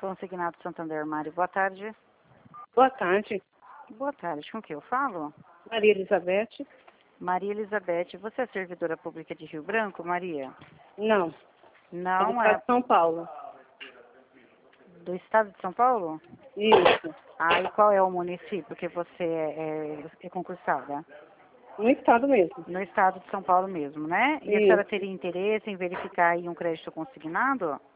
Consignado Santander, Mário. Boa tarde. Boa tarde, Boa tarde. Com quem eu falo? Maria Elizabeth. Maria Elizabeth. Você é servidora pública de Rio Branco, Maria? Não, é do Não estado é de São Paulo. do estado de São Paulo? Isso, Ah, e qual é o município que você é concursada? no estado mesmo. No estado de São Paulo mesmo, né? E a Isso. senhora teria interesse em verificar aí um crédito consignado?